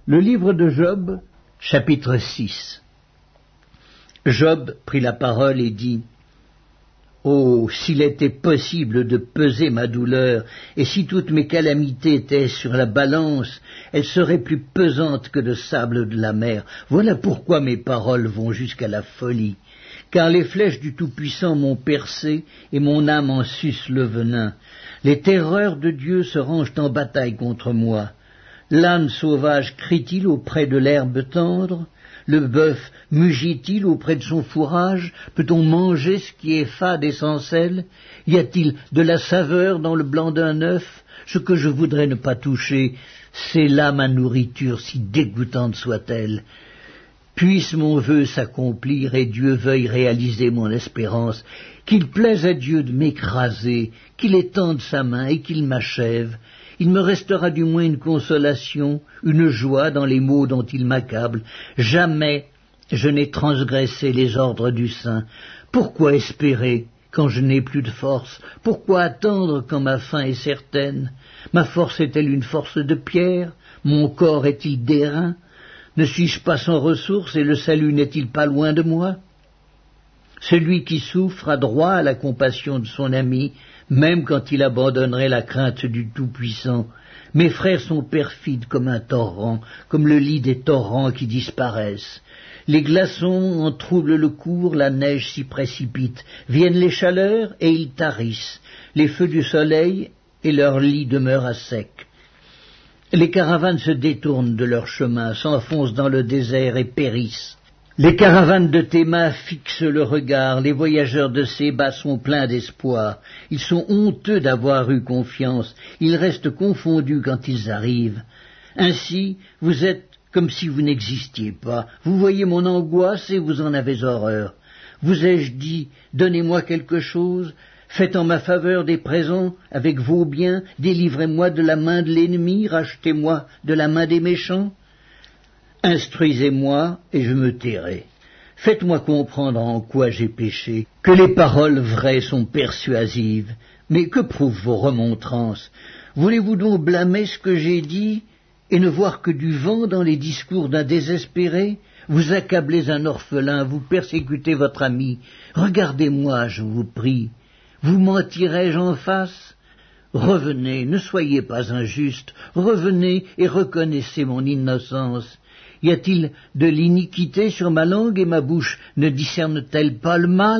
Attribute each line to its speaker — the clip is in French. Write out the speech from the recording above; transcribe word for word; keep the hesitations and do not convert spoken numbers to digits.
Speaker 1: Le livre de Job, chapitre six. Job prit la parole et dit : « Oh, s'il était possible de peser ma douleur, et si toutes mes calamités étaient sur la balance, elles seraient plus pesantes que le sable de la mer. Voilà pourquoi mes paroles vont jusqu'à la folie. Car les flèches du Tout-Puissant m'ont percé, et mon âme en suce le venin. Les terreurs de Dieu se rangent en bataille contre moi. L'âne sauvage crie-t-il auprès de l'herbe tendre ? Le bœuf mugit-il auprès de son fourrage ? Peut-on manger ce qui est fade et sans sel ? Y a-t-il de la saveur dans le blanc d'un œuf ? Ce que je voudrais ne pas toucher, c'est là ma nourriture, si dégoûtante soit-elle. Puisse mon vœu s'accomplir et Dieu veuille réaliser mon espérance, qu'il plaise à Dieu de m'écraser, qu'il étende sa main et qu'il m'achève. Il me restera du moins une consolation, une joie dans les maux dont il m'accable. Jamais je n'ai transgressé les ordres du Saint. Pourquoi espérer quand je n'ai plus de force ? Pourquoi attendre quand ma fin est certaine ? Ma force est-elle une force de pierre ? Mon corps est-il d'airain ? Ne suis-je pas sans ressources et le salut n'est-il pas loin de moi ? Celui qui souffre a droit à la compassion de son ami, même quand il abandonnerait la crainte du Tout-Puissant. Mes frères sont perfides comme un torrent, comme le lit des torrents qui disparaissent. Les glaçons en troublent le cours, la neige s'y précipite. Viennent les chaleurs et ils tarissent. Les feux du soleil et leur lit demeurent à sec. Les caravanes se détournent de leur chemin, s'enfoncent dans le désert et périssent. Les caravanes de Théma fixent le regard, les voyageurs de Séba sont pleins d'espoir. Ils sont honteux d'avoir eu confiance, ils restent confondus quand ils arrivent. Ainsi, vous êtes comme si vous n'existiez pas. Vous voyez mon angoisse et vous en avez horreur. Vous ai-je dit, donnez-moi quelque chose ? Faites en ma faveur des présents avec vos biens, délivrez-moi de la main de l'ennemi, rachetez-moi de la main des méchants. Instruisez-moi et je me tairai. Faites-moi comprendre en quoi j'ai péché, que les paroles vraies sont persuasives. Mais que prouvent vos remontrances ? Voulez-vous donc blâmer ce que j'ai dit et ne voir que du vent dans les discours d'un désespéré ? Vous accablez un orphelin, vous persécutez votre ami. Regardez-moi, je vous prie. Vous mentirai-je en face ? Revenez, ne soyez pas injuste, revenez et reconnaissez mon innocence. Y a-t-il de l'iniquité sur ma langue et ma bouche ne discerne-t-elle pas le mal ?